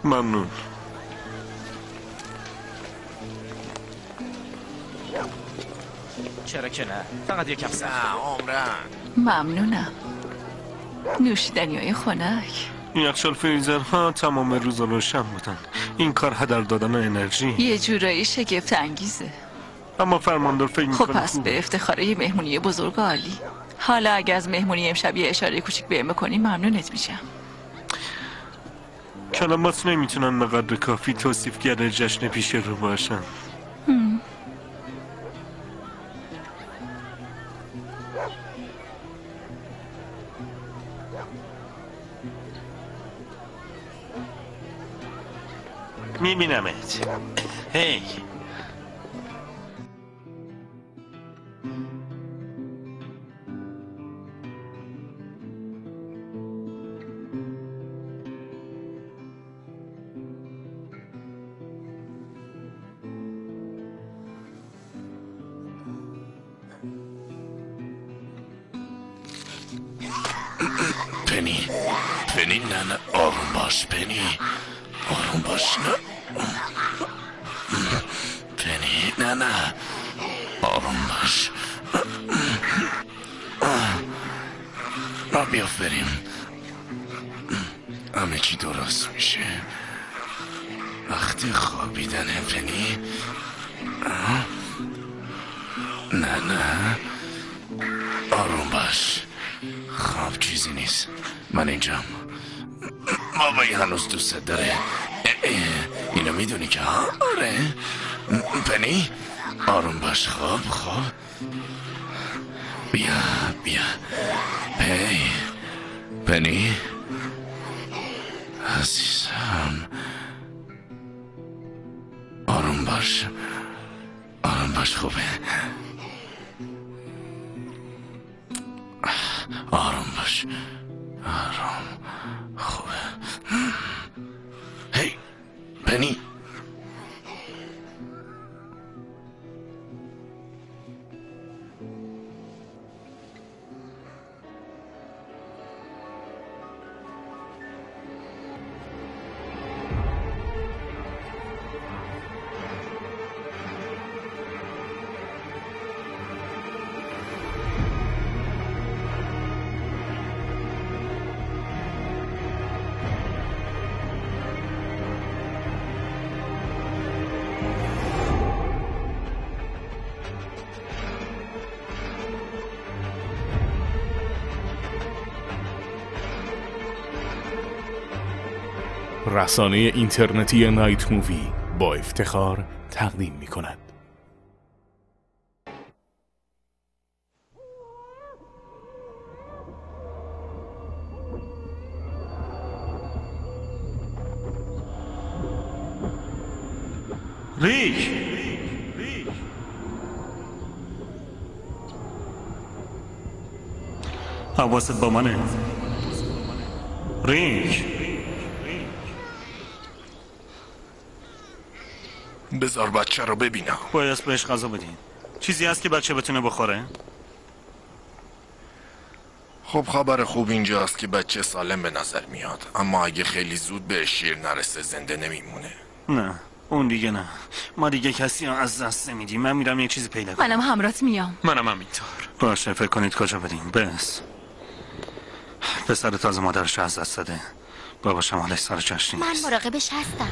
ممنون. چرا که نه؟ فقط یک کف سخت. عمران ممنونم. نوشیدنی‌های خنک. یخچال فریزرها تمام روز روشن بودن. این کار هدر دادن انرژی. یه جورایی شگفت انگیزه. اما فرماندار فکر خب میکنه پس به افتخار یه مهمونی بزرگ عالی. حالا اگه از مهمونی امشب یه اشاره کوچیک بهم بکنی ممنونت میشم. کلمات نمیتونن به قدر کافی توصیفگر جشن پیش رو باشن. میبینمت. هی پنی نه آروم باش پنی، آروم باش. پنی نه آروم باش. بیا بریم، همه چی درست میشه. وقتی خوابیدنه پنی. نه آروم باش، خواب چیزی نیست. من اینجام. بابایی هنوز دوست داره. اینو میدونی که آره. پنی آروم باش. خواب بیا هی پنی عزیزم، آروم باش خوبه. آروم باش، خوبه. هی پنی رسانه اینترنتی نایت مووی با افتخار تقدیم می کند. ریک حواست با منه. ریک بذار بچه رو ببینم. باید بهش غذا بدین. چیزی هست که بچه بتونه بخوره؟ خب خبر خوب اینجاست که بچه سالم به نظر میاد، اما اگه خیلی زود به شیر نرسه زنده نمیمونه. نه اون دیگه نه. ما دیگه کسی رو از دست نمیدیم. من میرم یه چیزی پیدا کنم. منم همراهت میام. منم همینطور. باشه فکر کنید کجا بدیم. بس پسر تازه مادرش از دست داده. باباشم حالش سر جشنی من نیست. مراقبش هستم.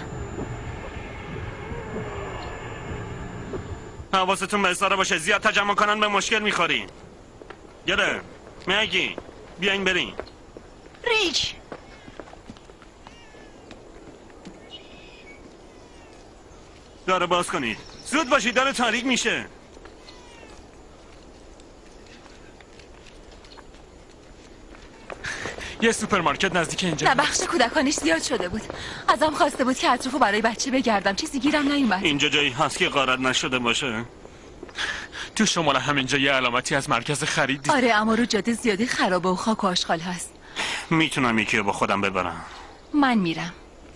حواستون به سارا باشه. زیاد تجمع کنن به مشکل میخورین. گره مگی بیاین برین. ریک داره باز کنید. زود باشید داره تاریک میشه. یه سوپرمارکت نزدیک اینجا. نه بخش کودکانش زیاد شده بود. ازم خواسته بود که اطرافو برای بچه بگردم. چیزی گیرم نیومد. اینجا جایی هست که غارت نشده باشه؟ تو شمال همینجا یه علامتی از مرکز خرید دید. آره اما رو جاده زیادی خرابه و خاک و آشغال هست. میتونم یکی رو با خودم ببرم. من میرم.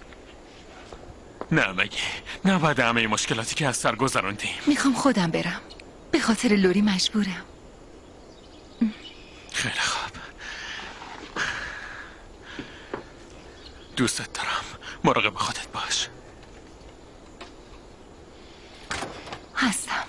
نه مگه نه بعد همه مشکلاتی که از سر گذروندیم. میخوام خودم برم. به خاطر لوری مجبورم. خیلی خوب. دوستت دارم. مراقب خودت باش. هستم.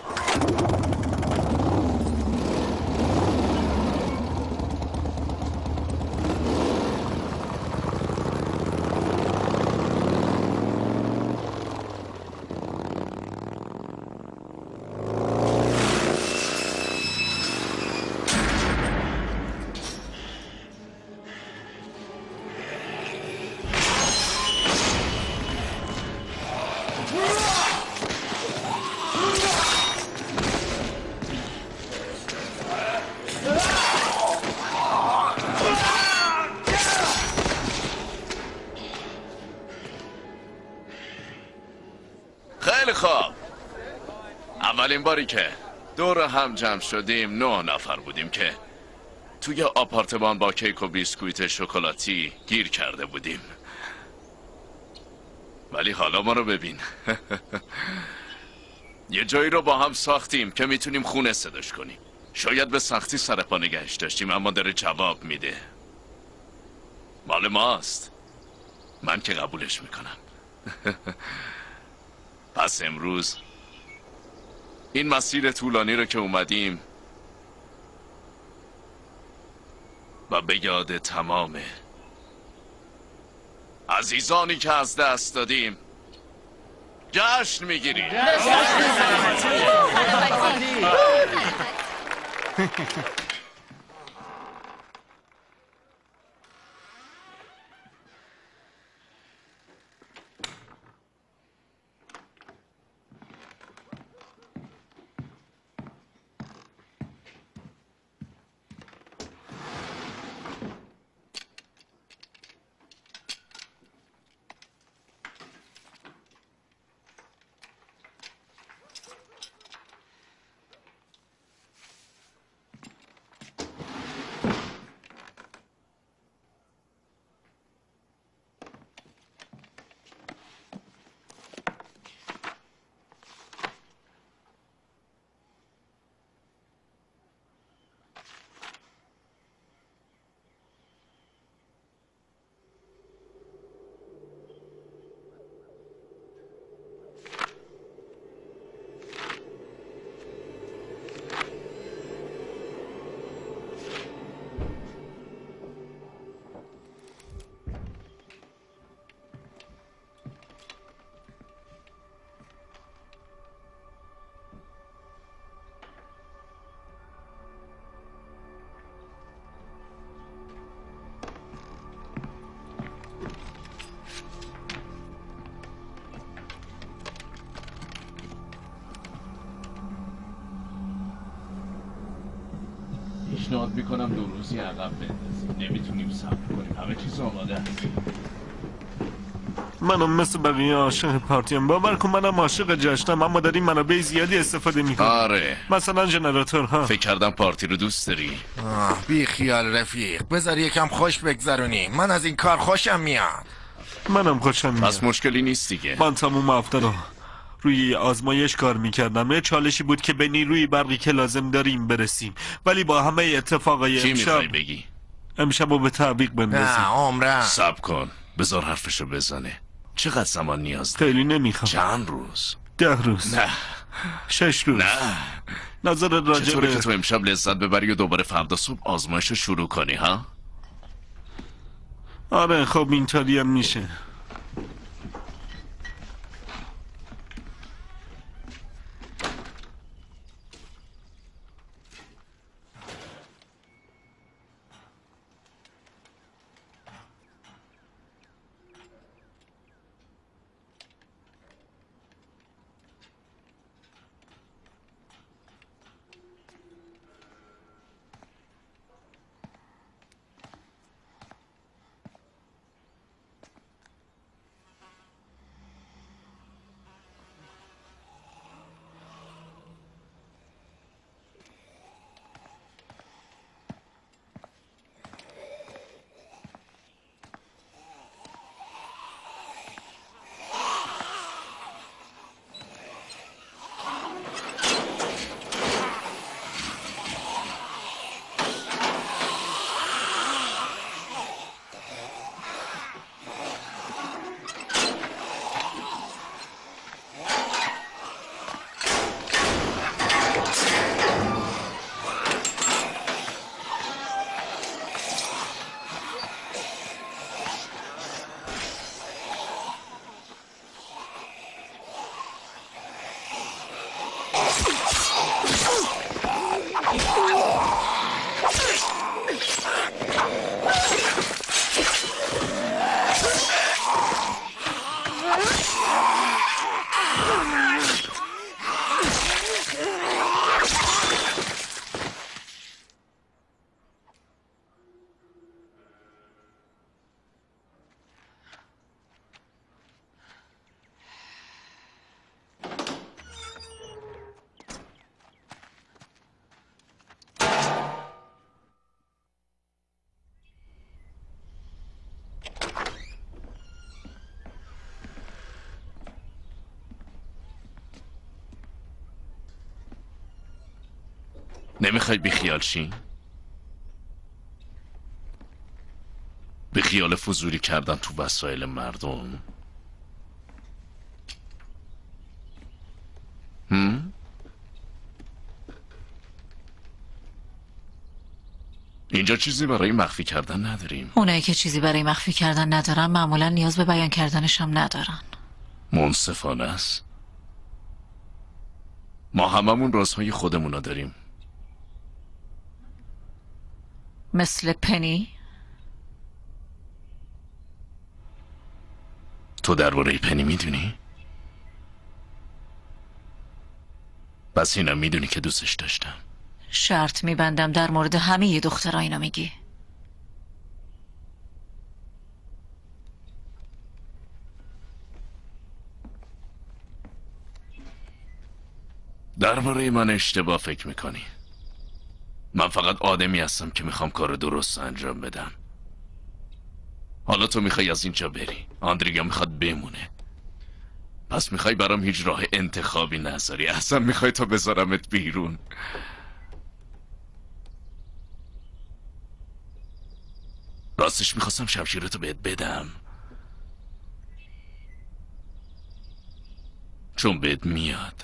خیلی خوب. اولین باری که دور هم جمع شدیم 9 نفر بودیم که توی آپارتمان با کیک و بیسکویت شکلاتی گیر کرده بودیم. ولی حالا ما رو ببین. یه جایی رو با هم ساختیم که میتونیم خونه صداش کنیم. شاید به سختی سر پا نگهش داشتیم اما داره جواب میده. مال ماست. من که قبولش میکنم. پس امروز این مسیر طولانی رو که اومدیم و به یاد تمام عزیزانی که از دست دادیم جشن میگیریم. پیشنهاد میکنم 2 روزی عقب بندازیم. نمیتونیم صبر کنیم. همه چیز آماده است. منم مثل بقیه عاشق پارتیم. باور کن منم عاشق جشنم، اما داریم منابع زیادی استفاده میکنیم. آره. مثلا ژنراتورها. فکر کردم پارتی رو دوست داری. بی خیال رفیق، بذار یکم خوش بگذرونیم. من از این کار خوشم میاد. منم خوشم میاد. پس مشکلی نیست دیگه. من تموم هفته رو روی آزمایش کار میکردم. یه چالشی بود که به نیروی برقی که لازم داریم برسیم، ولی با همه اتفاقای چی میخوای امشب بگی؟ رو به تعویق بندازیم. نه عمرم. صبر کن. بذار حرفشو بزنه. چقدر زمان نیاز داری؟ خیلی نمیخوام. چند روز؟ 10 روز. نه 6 روز. نه. نظر راجع چطوره که به تو امشب لذت ببری و دوباره فردا صبح آزمایشو شروع کنی ها؟ آره خب اینطوری هم میشه. نمیخوای بیخیال شی؟ بیخیال فضولی کردن تو وسایل مردم؟ اینجا چیزی برای مخفی کردن نداریم. اونایی که چیزی برای مخفی کردن ندارن معمولا نیاز به بیان کردنش هم ندارن. منصفانه است. ما هممون رازهای خودمونا داریم. مثل پنی؟ تو درباره پنی میدونی؟ پس اینم میدونی که دوستش داشتم. شرط میبندم در مورد همه دخترها اینو میگی. درباره من اشتباه فکر میکنی. من فقط آدمی هستم که میخوام کار درست انجام بدم. حالا تو میخوای از اینجا بری، آندریگا میخواد بمونه. پس میخوای برام هیچ راه انتخابی نذاری. اصلا میخوای تا بذارمت بیرون. راستش میخواستم شمشیرتو بهت بدم، چون بهت میاد.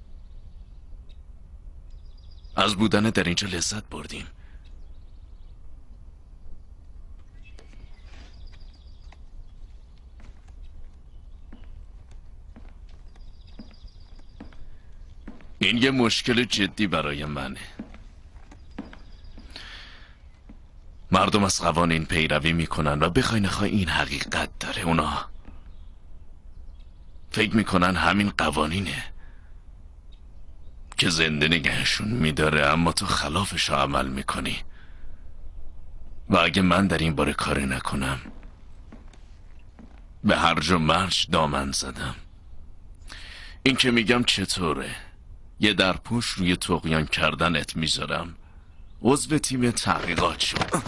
از بودن در اینجا لذت بردیم. این یه مشکل جدی برای منه. مردم از قوانین پیروی میکنن و بخوای نخوای این حقیقت داره. اونا فکر میکنن همین قوانینه که زنده نگهشون میداره، اما تو خلافش عمل میکنی. و اگه من در این باره کاری نکنم، به هرج و مرج دامن زدم. این که میگم چطوره، یه درپوش روی طغیان کردنت میذارم. عضو تیم تحقیقات شد.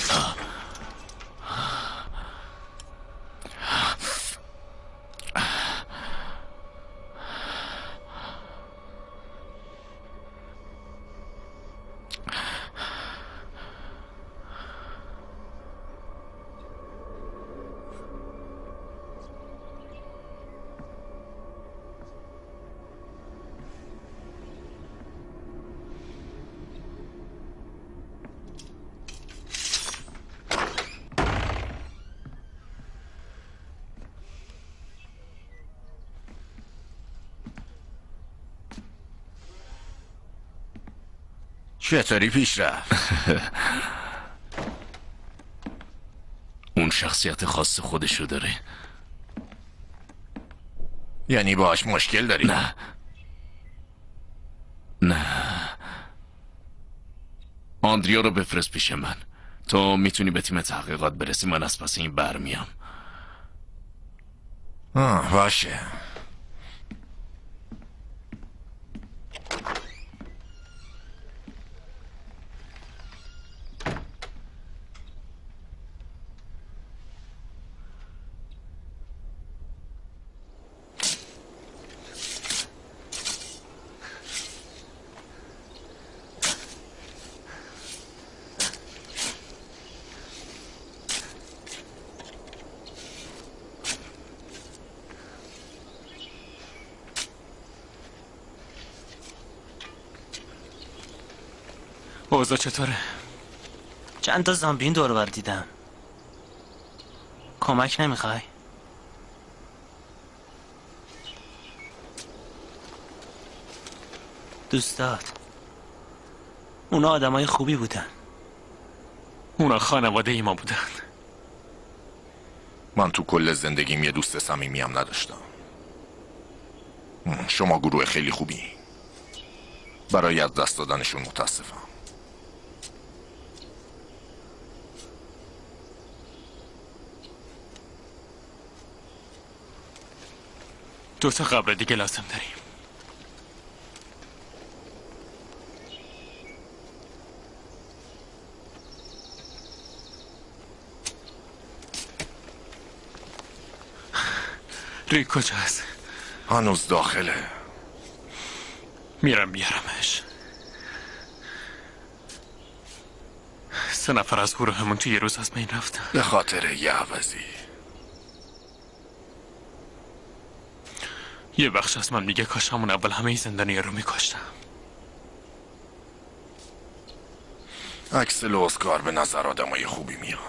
چطوری پیش رفت؟ اون شخصیت خاص خودشو داره. یعنی باهاش مشکل داری؟ نه. آندریا رو بفرست پیش من. تو میتونی به تیم تحقیقات برسی، من از پس این برمیام. باشه. اوضاع چطوره؟ چند تا زامبین دور بر دیدم. کمک نمیخوای؟ دوستات اونا آدمای خوبی بودن. اونا خانواده ای ما بودن. من تو کل زندگیم یه دوست صمیمیم نداشتم. شما گروه خیلی خوبی. برای از دست دادنشون متاسفم. دو تا قبر دیگه لازم داریم. ریک کجاست؟ هنوز داخله. میرم بیارمش. 3 نفر از گروهمون توی یه روز از بین رفتن. به خاطر یه عوضی. یه بخش از من میگه کاش همون اول همه زندانی رو میکشتم. اکسل و اسکار به نظر آدمای خوبی میان.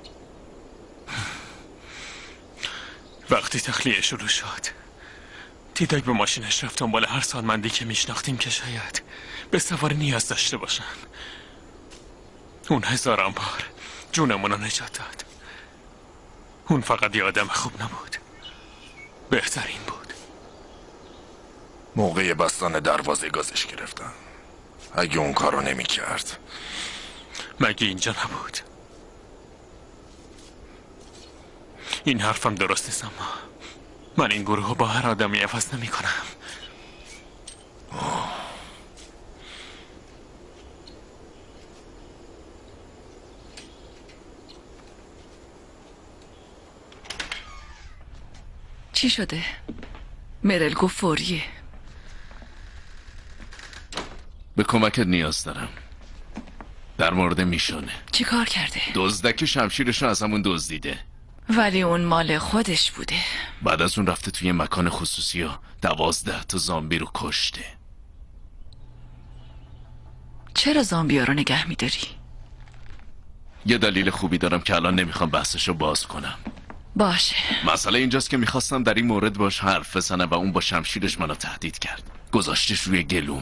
وقتی تخلیه شروع شد دیدک به ماشینش رفت دنبال هر سالمندی که میشناختیم که شاید به سواری نیاز داشته باشن. اون هزاران بار جونمون رو نجات داد. اون فقط یه آدم خوب نبود، بهترین بود. موقع بستن دروازه گازش گرفتن. اگه اون کارو نمی کرد مگه اینجا نبود؟ این حرفم درست نیست، اما من این گروه با هر آدمی عوض نمی کنم. چی شده؟ مرل گفت فوریه. به کمکت نیاز دارم. در مورد میشونه. چی کار کرده؟ دزدک شمشیرش رو از همون دزدیده. ولی اون مال خودش بوده. بعد از اون رفته توی مکان خصوصی و 12 تا زامبی رو کشته. چرا زامبیا رو نگه میداری؟ یه دلیل خوبی دارم که الان نمیخوام بحثشو باز کنم. باشه. مسئله اینجاست که میخواستم در این مورد باش حرف بزنم و اون با شمشیرش منو تهدید کرد. گذاشتش روی گلوم.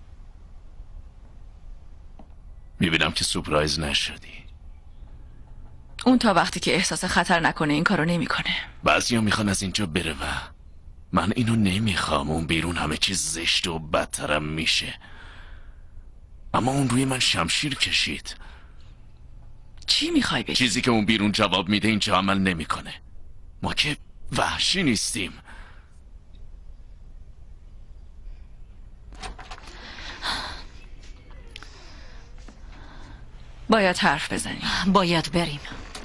میبینم که سورپرایز نشدی. اون تا وقتی که احساس خطر نکنه این کارو نمیکنه. بعضیا میخوان از اینجا بره و من اینو نمیخوام. اون بیرون همه چیز زشت و بدترم میشه. اما اون روی من شمشیر کشید. چی میخوای بگی؟ چیزی که اون بیرون جواب میده اینجا عمل نمیکنه. ما که وحشی نیستیم. باید حرف بزنیم. باید بریم.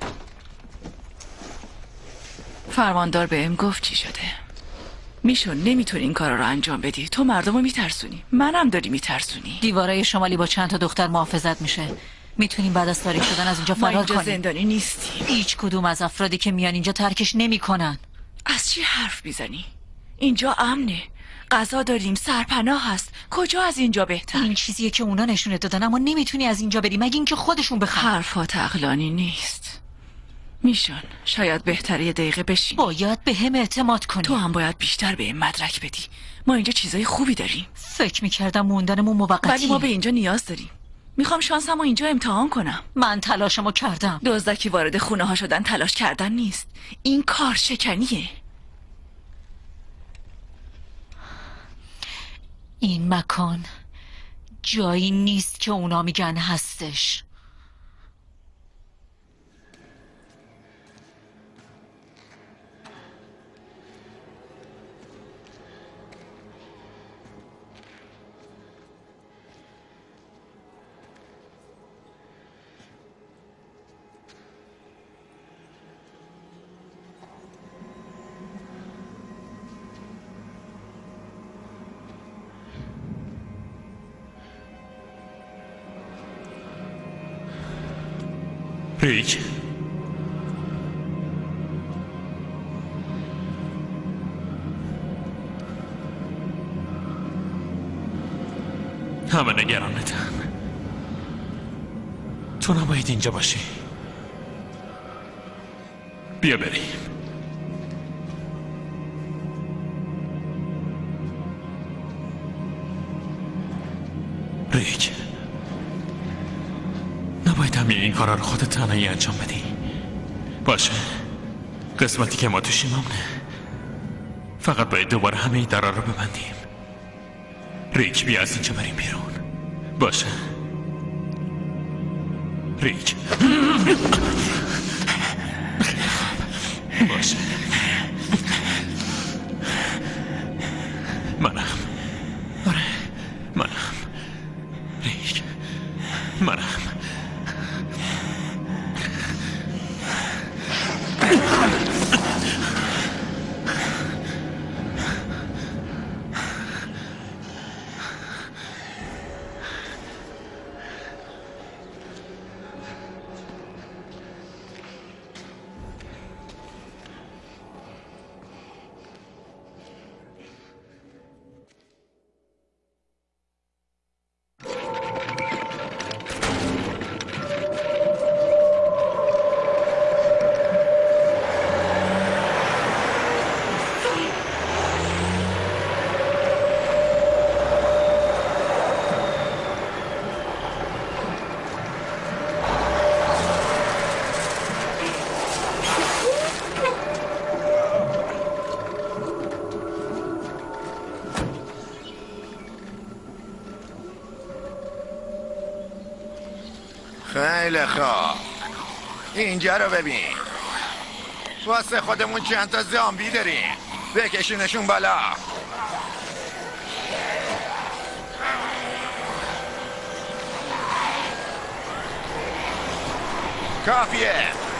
فرماندار بهم گفت چی شده. میشون نمیتونی این کارا رو انجام بدی. تو مردم رو میترسونی، منم داری میترسونی. دیوارای شمالی با چند تا دختر محافظت میشه. میتونیم بعد از تاریخ شدن از اینجا ما فرار اینجا کنیم. زندانی نیستیم. هیچ کدوم از افرادی که میان اینجا ترکش نمیکنن. از چی حرف میزنی؟ اینجا امنه، غذا داریم، سرپناه هست. کجا از اینجا بهتر؟ این چیزیه که اونا نشونت دادن، اما نمیتونی از اینجا بری مگه اینکه خودشون بخوان. حرفات عقلانی نیست. میشون شاید بهتره یه دقیقه بشین. باید به هم اعتماد کنی. تو هم باید بیشتر به این مدرک بدی. ما اینجا چیزای خوبی داریم. فکر میکردم موندنمون موقتیه. ولی ما به اینجا نیاز داریم. میخوام شانسمو اینجا امتحان کنم. من تلاشمو کردم. دزدکی وارد خونه ها شدن تلاش کردن نیست. این کار شکنیه. این مکان جایی نیست که اونا میگن هستش. ریک، همه نگرانتن. تو نباید اینجا باشی. بیا بریم. ریک، نباید همه این کارا رو خودت تنهایی انجام بدی. باشه، قسمتی که ما توشیم همونه. فقط باید دوباره همه این درا رو ببندیم. ریک، بیا از اینجا بریم بیرون. باشه ریک. باشه، منم. آره منم ریک، منم. خیلی خوب، اینجا رو ببین. واسه خودمون چند تا زامبی داریم، بکشونشون بالا. کافیه.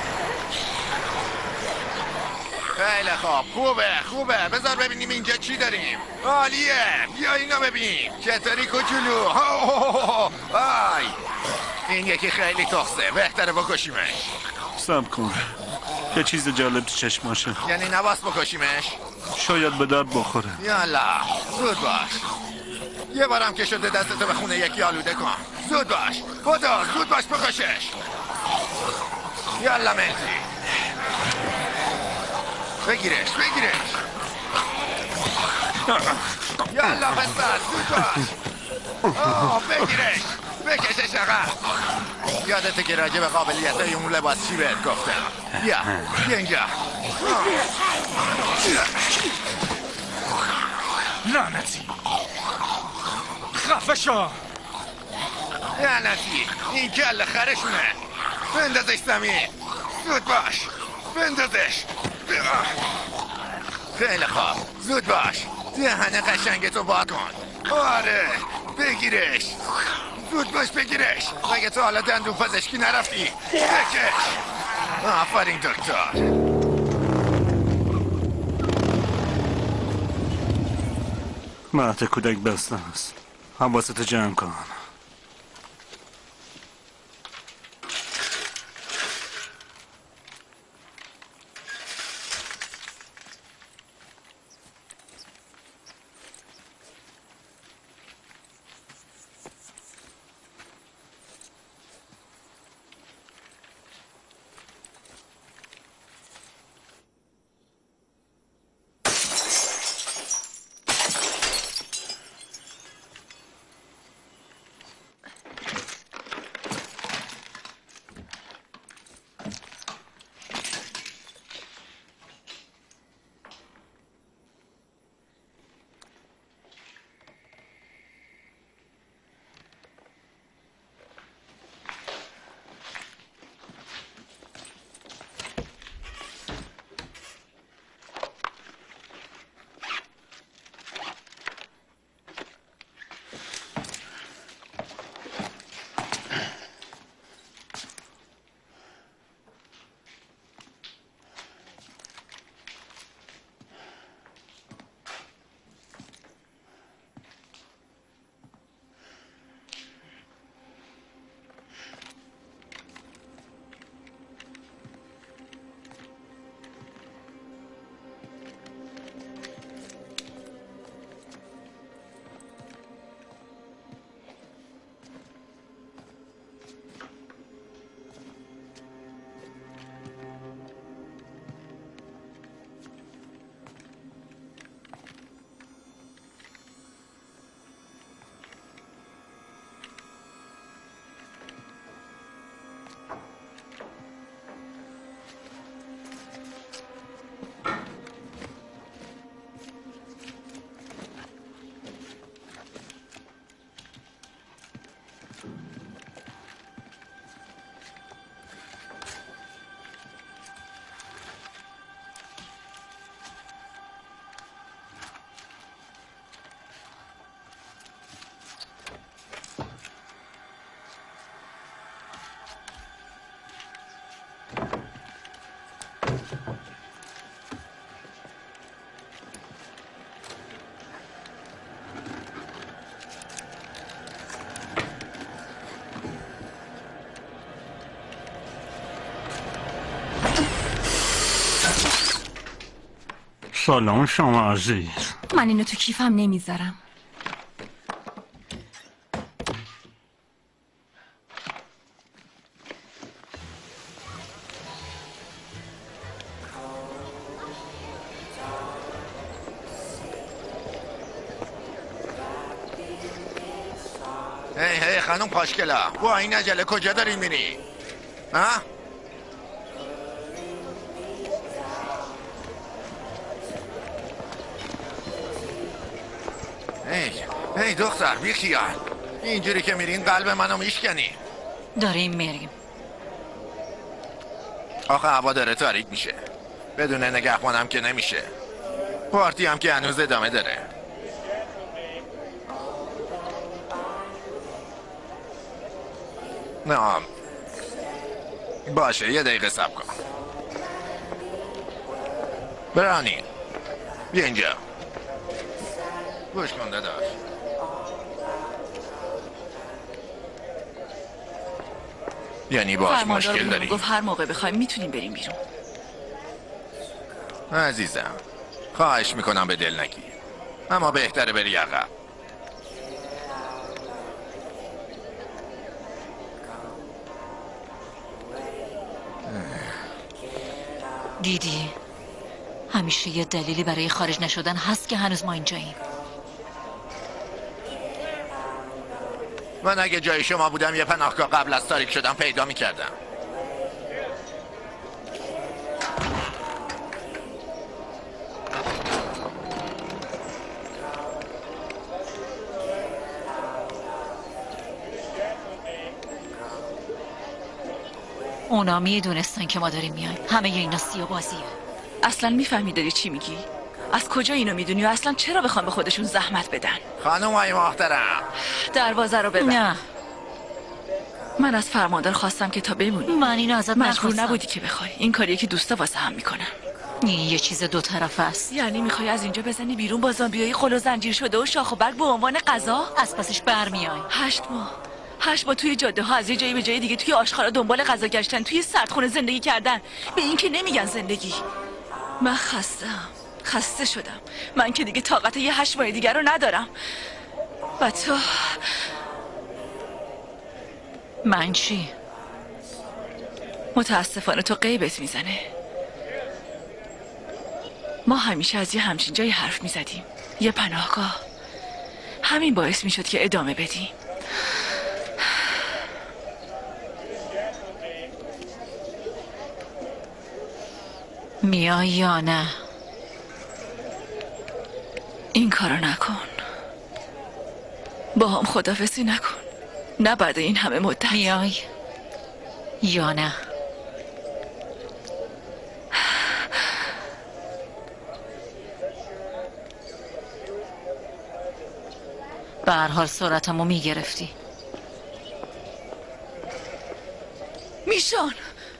خیلی خوب، خوبه. بذار ببینیم اینجا چی داریم. عالیه، بیا اینو ببین. چطوری کوچولو؟ آی، این یکی خیلی تخصه، بهتره بکشیمش. صبر کن، یه چیز جالب تو چشماشه. یعنی نباس بکشیمش؟ شاید به درد بخوره. یالا، زود باش. یه بارم که شده دستتو به خونه یکی آلوده کن. زود باش، خدا زود باش بکشش. یالا ملتی، بگیرش. یالا پسر، زود باش. بگیرش، بکشش عقب. یادته که راجع به قابلیت‌های اون لباس چی بهت گفتم؟ بیا اینجا. لعنتی، خفه شو. لعنتی، این کل خرشونه. بندازش زمین. زود باش، بندازش. خیلی خوب، زود باش. دهن قشنگتو با کن. آره، بگیرش. زود باش بگیرش. مگه تو حالا دندون پزشکی نرفتی؟ بکش. آفرین دکتر. مهد کودک بسته است. حواستو جمع کن. سلام شما عزیز. من اینو تو کیفم نمیذارم. هی خانم پاشکلا، با این عجله کجا داری میری؟ ها؟ هی دختر بی خیال، اینجوری که میرین قلب منو میشکنی. داریم میریم. آخه هوا داره تاریک میشه، بدون نگهبانم که نمیشه. پارتی هم که هنوز ادامه داره. نه باشه، یه دقیقه صبر کن. برانی بیا اینجا، گوش کن داداش. یعنی باش مشکل داری؟ گفت هر موقع بخوایم میتونیم بریم بیرون. عزیزم خواهش میکنم به دل نگیر، اما بهتره بری عقب. دیدی؟ همیشه یه دلیلی برای خارج نشدن هست که هنوز ما اینجاییم. من اگه جای شما بودم یه پناهگاه قبل از تاریک شدن پیدا میکردم. اونا میدونستن که ما داریم میایم. همه اینا سیاه‌بازیه. اصلا میفهمی داری چی میگی؟ از کجا اینو میدونی و اصلا چرا بخوام به خودشون زحمت بدن؟ خانومای محترم، دروازه رو ببند. نه، من از فرماندار خواستم که تا بمونی. من اینو ازت مجبور نخواستم. نبودی که بخوای. این کاریه که دوستا واسه هم میکنن. این یه چیز دو طرفه است. یعنی میخوای از اینجا بزنی بیرون با زامبیای خل و زنجیر شده و شاخ و برگ به عنوان غذا؟ از پسش برمیای. 8 ماه توی جاده ها از یه جایی به جای دیگه، توی آشخارا دنبال غذا گشتن، توی سردخونه زندگی کردن. به این که نمیگن زندگی. من خسته شدم. من که دیگه طاقت یه 8 ماه دیگه رو ندارم. و تو من چی؟ متاسفانه تو غیبت میزنه. ما همیشه از یه همچین جایی حرف میزدیم، یه پناهگاه. همین باعث میشد که ادامه بدیم. میای یا نه؟ این کارو نکن. با هم خدافزی نکن. نه بعد این همه مدت. میای یا نه؟ به هر حال سرعتمو میگرفتی. میشان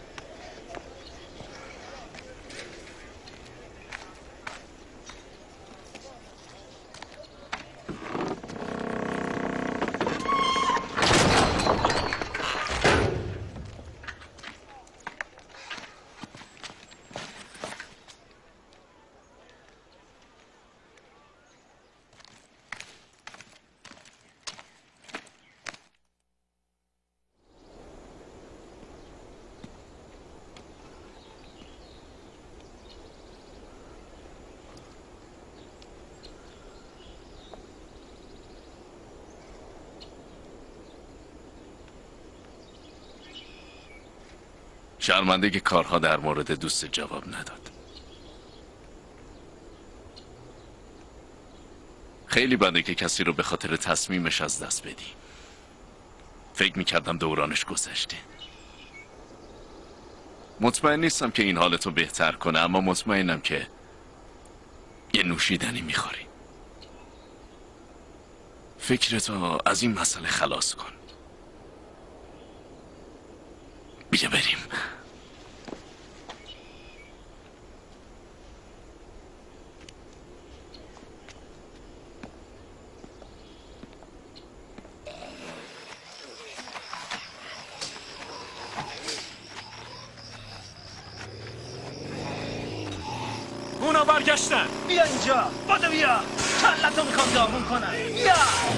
شرمنده که کارها در مورد دوست جواب نداد. خیلی بده که کسی رو به خاطر تصمیمش از دست بدی. فکر میکردم دورانش گذشته. مطمئن نیستم که این حالتو بهتر کنه، اما مطمئنم که یه نوشیدنی میخوری. فکرتو از این مسئله خلاص کن. بیا بریم. اونا برگشتن. بیا اینجا، بدو بیا. کلتو میخوام داغون کنم. بیا.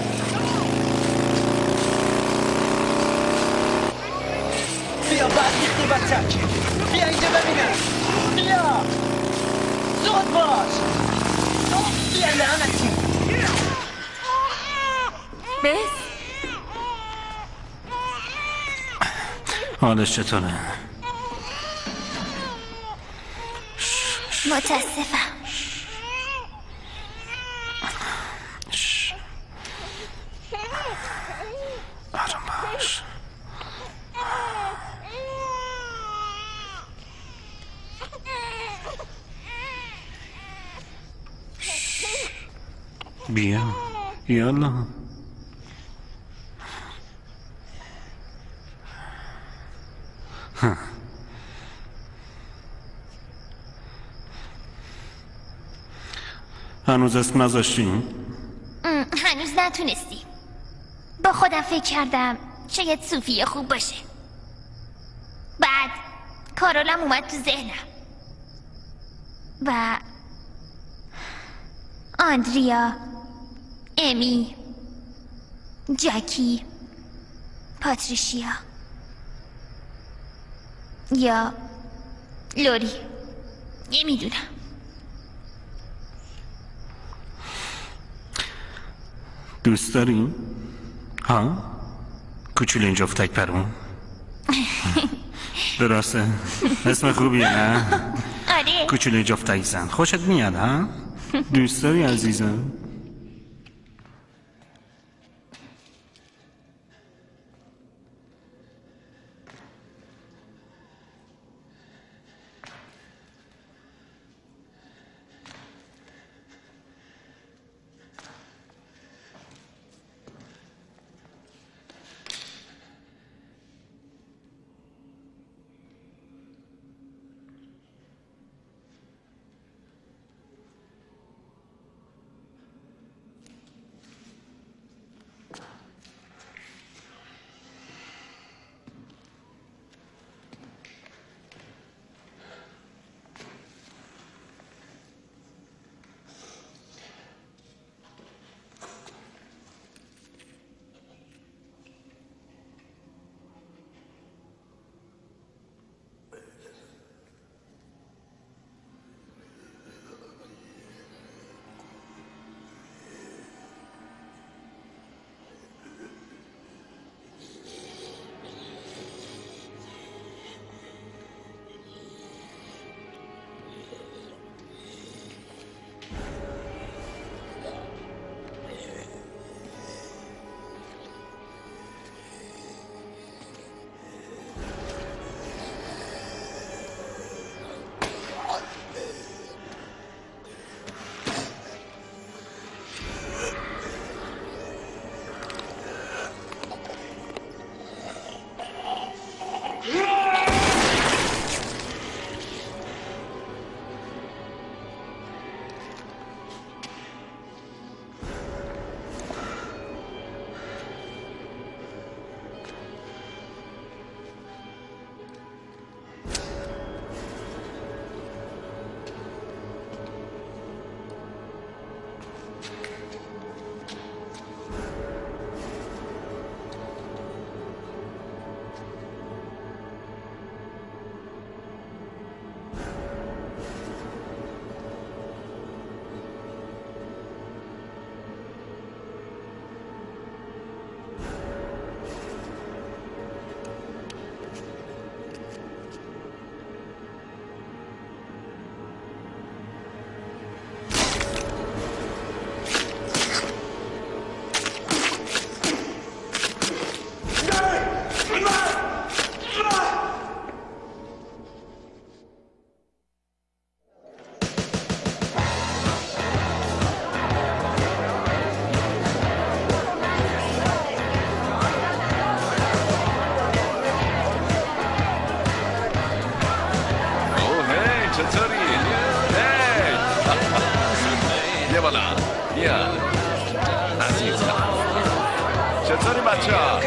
بیا برگیختی بچک. بیا اینجا ببینم. بیا. زود باش. بیا لعنتی. بس حالش چطوره؟ متاسفم. آروم باش. بیا یالا. هنوز اسم نذاشتی؟ هنوز نتونستی. با خودم فکر کردم شاید صوفی خوب باشه. بعد کارولم اومد تو ذهنم و آندریا، امی، جاکی، پاتریشیا یا لوری. نمیدونم. دوست داری؟ ها؟ کوچولو این جفتک پرون؟ درسته؟ اسم خوبیه نه؟ آره. کوچولو جفتک زن خوشت میاد ها؟ دوست داری عزیزم؟ چطوری بچه ها؟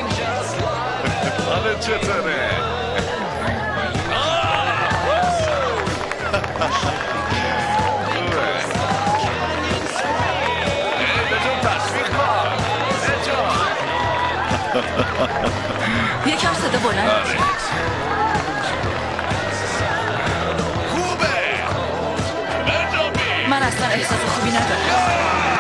حالا چطوره؟ خوبه یکم صدا بلند آره. خوبه بنجامین. من اصلا احساس خوبی ندارم.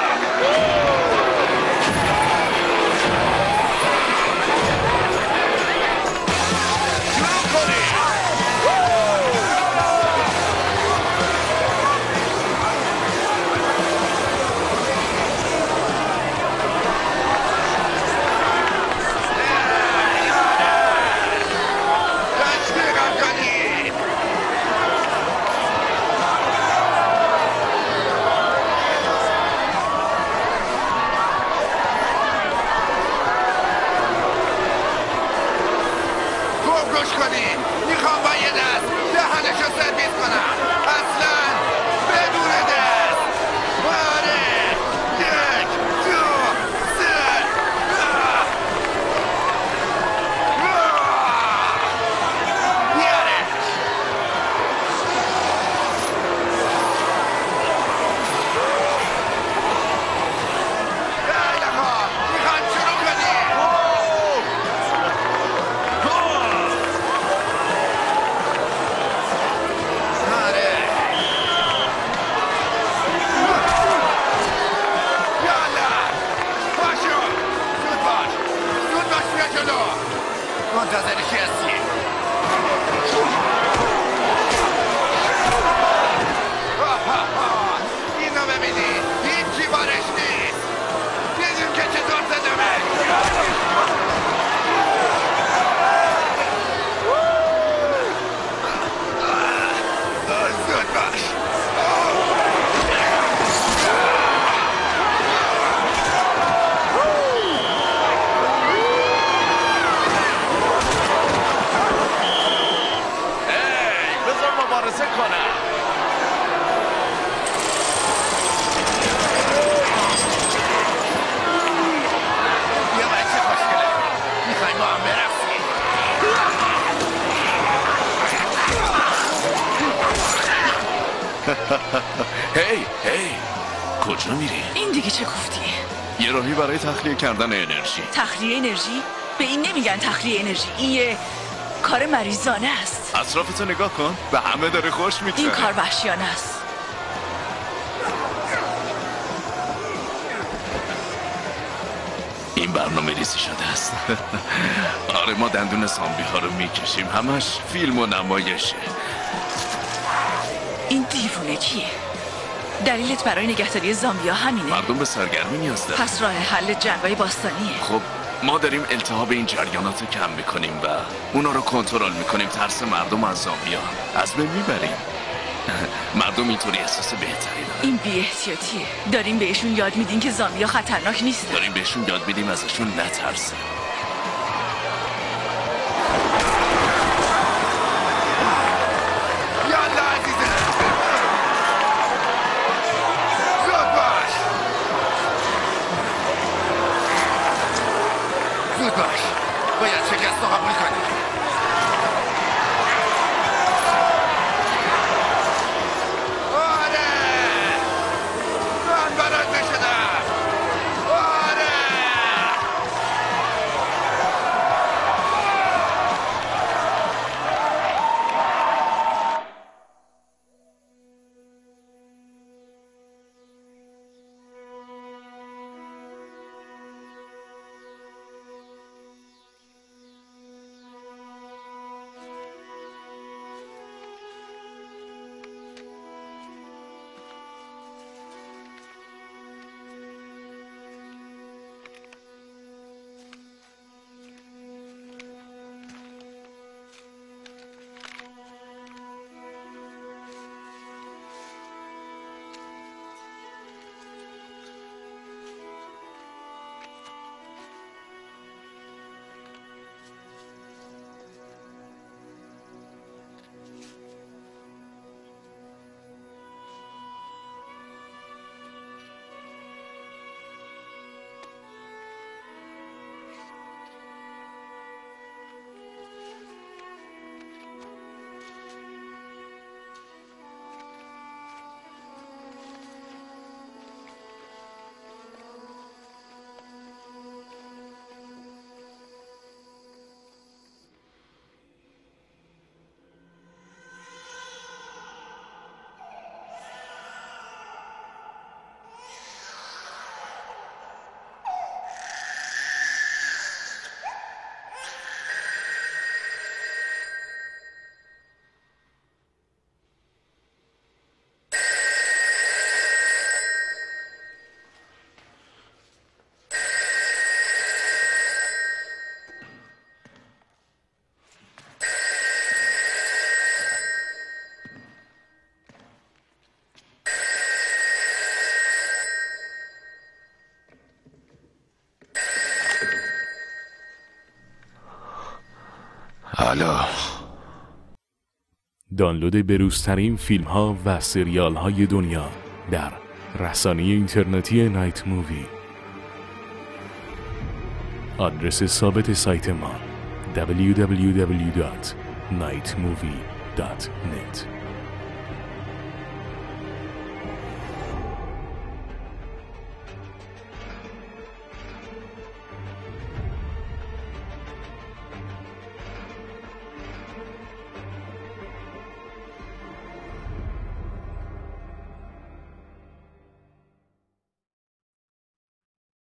هی کجا میری؟ این دیگه چه گفتیه؟ یه راهی برای تخلیه کردن انرژی. تخلیه انرژی؟ به این نمیگن تخلیه انرژی، این یه کار مریضانه است. اطرافتو نگاه کن، به همه داره خوش میگذره. این کار وحشیانه است. این برنامه ریزی شده است. آره ما دندون زامبی ها رو میکشیم، همش فیلم و نمایشه. این دیوونه کیه؟ دلیلت برای نگهداری زامبیا همینه؟ مردم به سرگرمی نیاز دارن. پس راه حل جنگای باستانیه. خب ما داریم التهاب این جریانات رو کم میکنیم و اونا رو کنترل میکنیم، ترس مردم از زامبیا از بین میبریم. مردم اینطوری احساس بهتری دارن. این بی احتیاطیه. داریم بهشون یاد میدین که زامبیا خطرناک نیستن. داریم بهشون یاد میدیم ازشون نترسن. باید شکست رو قبول کنی. آره من برنده شدم. آره بالا. دانلود بروزترین فیلم ها و سریال های دنیا در رسانه اینترنتی نایت مووی. آدرس ثابت سایت ما www.nightmovie.net